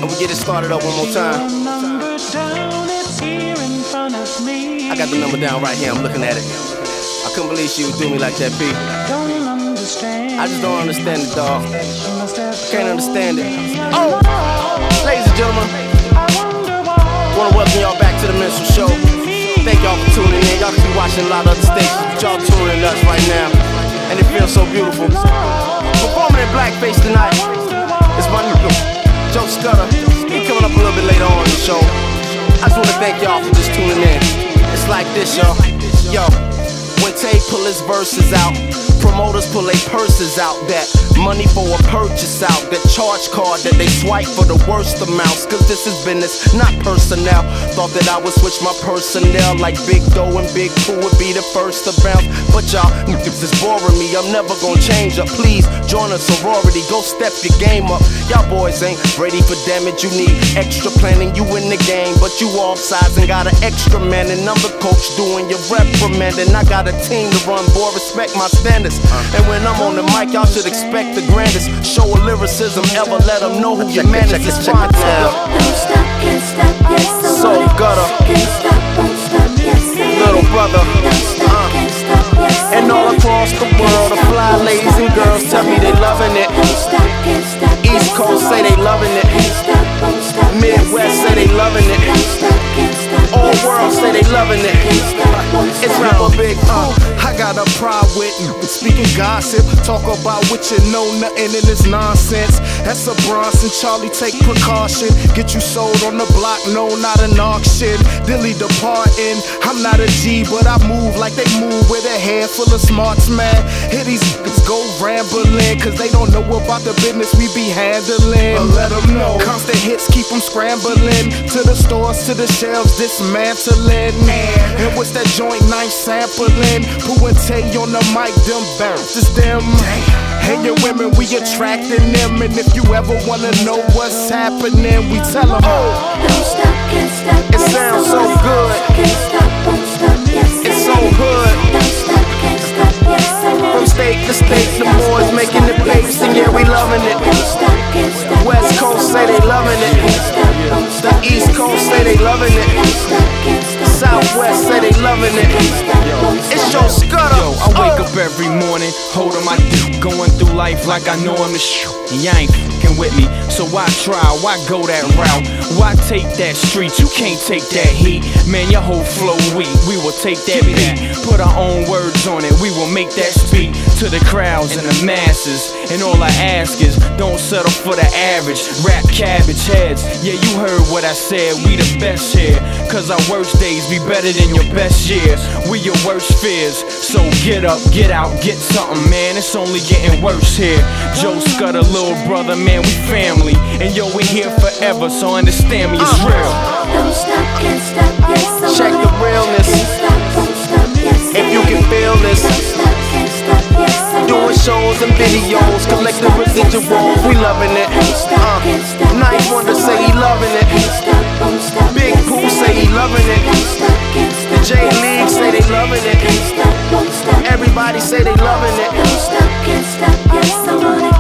And we get it started up one more time. I got the number down right here, I'm looking at it. I couldn't believe she would do me like that, P. I just don't understand it, dog. I can't understand it. Oh! Ladies and gentlemen, I wanna welcome y'all back to the Minstrel Show. Thank y'all for tuning in. Y'all can be watching a lot of other stations, but y'all tuning in us right now. And it feels so beautiful. Performing in blackface tonight is my new Joe Scudder. He coming up a little bit later on in the show. I just wanna thank y'all for just tuning in. It's like this, y'all. Yo, when Tay pull his verses out, promoters pull their purses out. That money for a purchase out. That charge card that they swipe for the worst amounts. Cause this is business, not personnel. Thought that I would switch my personnel, like Big Doe and Big Pooh would be the first to bounce. But y'all niggas is boring me, I'm never gonna change up. Please join a sorority, go step your game up. Y'all boys ain't ready for damage, you need extra planning. You in the game, but you off sides and got an extra man. And I'm the coach doing your reprimanding. I got a team to run, boy, respect my standards. And when I'm on the mic, y'all should expect the grandest. Show of lyricism, ever let them know who your man is. Don't stop, can't stop, yes, so gutter, can't stop, won't stop, yes, little brother, don't stop, can't stop, yes, and all across the world, the fly ladies and girls tell me they loving it. don't stop, can't stop, East Coast say they loving it. can't stop, won't stop, Midwest say they loving it. don't stop, can't stop, All world say they loving it. It's Rapper Big. I got a pride with speaking gossip. Talk about what you know, nothing in this nonsense. That's a Bronson, Charlie, take precaution. Get you sold on the block, no, not an auction. Dilly departing, I'm not a G, but I move like they move with a head full of smarts, man. Here these niggas go rambling, cause they don't know about the business we be handling. But let them know, constant hits keep them scrambling. To the stores, to the shelves, dismantling. And what's that joint knife sampling? Pooh and Tay on the mic, them bounce, it's them. And your women, we attracting them. And if you ever wanna know what's happening, we tell them, don't stop, can't stop, It sounds so good. can't stop, won't stop, yes, It's so hood. don't stop, can't stop, yes, From state to state, the boys making the pace, and yeah, we loving it. don't stop, can't stop, West Coast say they loving it. The East Coast say they loving it. Southwest say they loving it. It's Joe Scudder. Yo, I wake up every morning, holding my dick, going through life like I know I'm the shit. And y'all ain't fucking with me, so why try? Why go that route? Why take that street? You can't take that heat. Man, your whole flow weak. We will take that beat, put our own words on it. We will make that speak to the crowds and the masses. And all I ask is, don't settle for the average. Rap cabbage heads. Yeah, you heard what I said. We the best here, cause our worst days be better than your best years. We your worst fears. So get up, get out, get something, man. It's only getting worse here. Joe Scudder, little brother, man, we family. And yo, we here forever, so understand me, it's real. Don't stop, can't stop, yes, Check the realness. If you can feel this, doing shows and videos, collecting residuals, we loving it. Ninth Wonder say he loving it. Big Pooh say he loving it. The J League say they loving it. Everybody say they loving it. Don't stop, can't stop, yes, I want it.